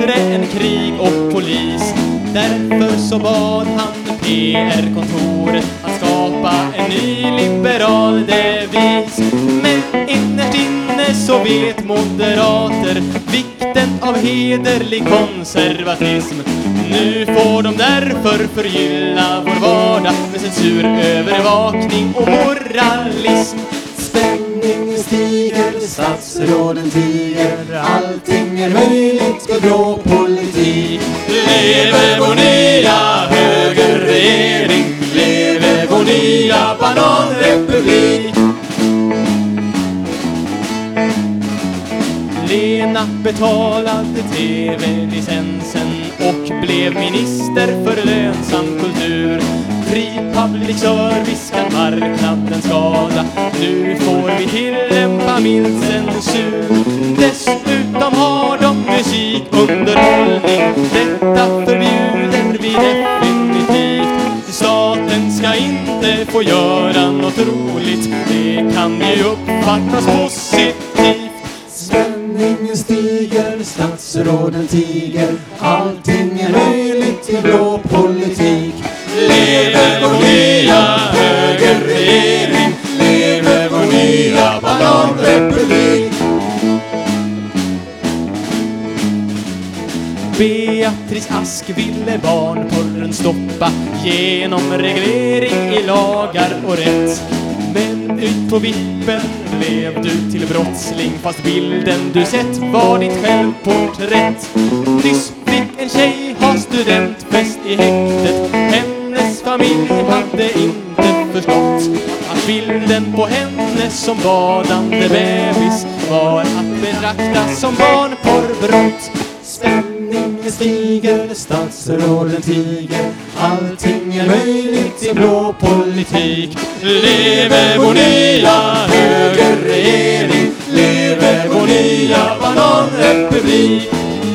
bättre än krig och polis. Därför så bad han PR-kontoret att skapa en ny liberal devis. Men innerst inne så vet moderater vikten av hederlig konservatism. Nu får de därför förgylla vår vardag med censur, övervakning och moralism. Spänningen stiger, statsråden tiger, allting är möjligt med blå politik. Leve vår nya högerregering, leve vår nya bananrepublik. Lena betalade tv-licensen och blev minister för lönsam kultur. Fri public service kan marknaden skada. Nu får vi tillämpa mild censur. Dessutom har de musikunderhållning. Detta förbjuder vi definitivt. Staten ska inte få göra något roligt. Det kan ju uppfattas positivt. Spänningen stiger, statsråden tiger, allting är möjligt i blå politik. Leve vår nya högerregering, leve vår nya bananrepublik. Beatrice Ask ville barnporren stoppa genom reglering i lagar och rätt. Men ut på vippen blev du till brottsling, fast bilden du sett var ditt självporträtt. Nyss fick en tjej ha studentfest i häktet. Hennes familj hade inte förstått att bilden på henne som badande bebis var att betrakta som barnporrbrott. Spänningen stiger, statsråden tiger, allting är möjligt i blå politik. Leve vår nya högerregering, leve vår nya bananrepublik.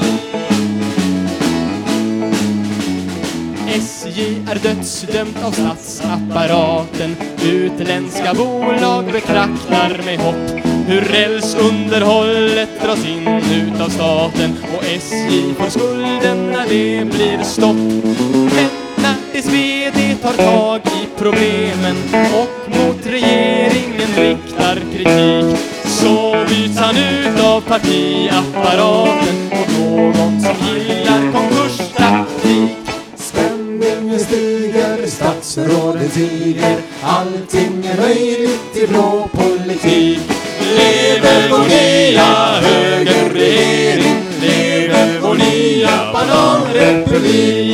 SJ är dödsdömt av statsapparaten. Utländska bolag betraktar med hopp hur rälsunderhållet dras in utav staten, och SJ får skulden när det blir stopp. Men när dess VD tar tag i problemen och mot regeringen riktar kritik, så byts han ut av partiapparaten och någon som gillar konkurstaktik. Spänningen stiger, statsråden tiger, allting är möjligt i blå politik. Leve vår nya högerregering, leve vår nya bananrepublik.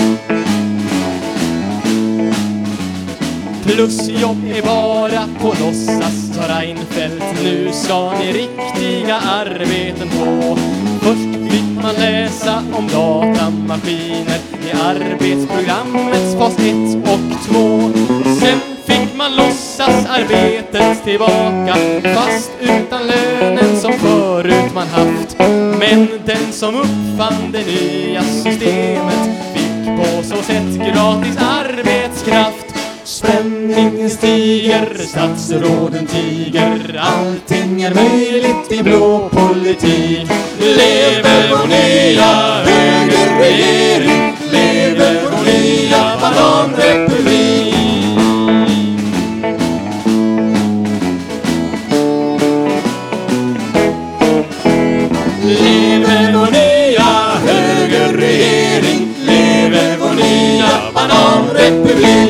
Plusjobb är bara på låtsas, sa Reinfeldt. Nu ska ni riktiga arbeten på. Först fick man läsa om datamaskiner i arbetsprogrammets fas 1 och 2. Sen fick man låtsas arbetet tillbaka, fast utan lönen som förut man haft. Men den som uppfann det nya systemet fick på så sätt gratis arbetskraft. Spänningen stiger, statsråden tiger, allting är möjligt i blå politik. Leve vår nya högerregering, leve vår nya bananrepublik. Leve vår nya högerregering, leve vår nya bananrepublik.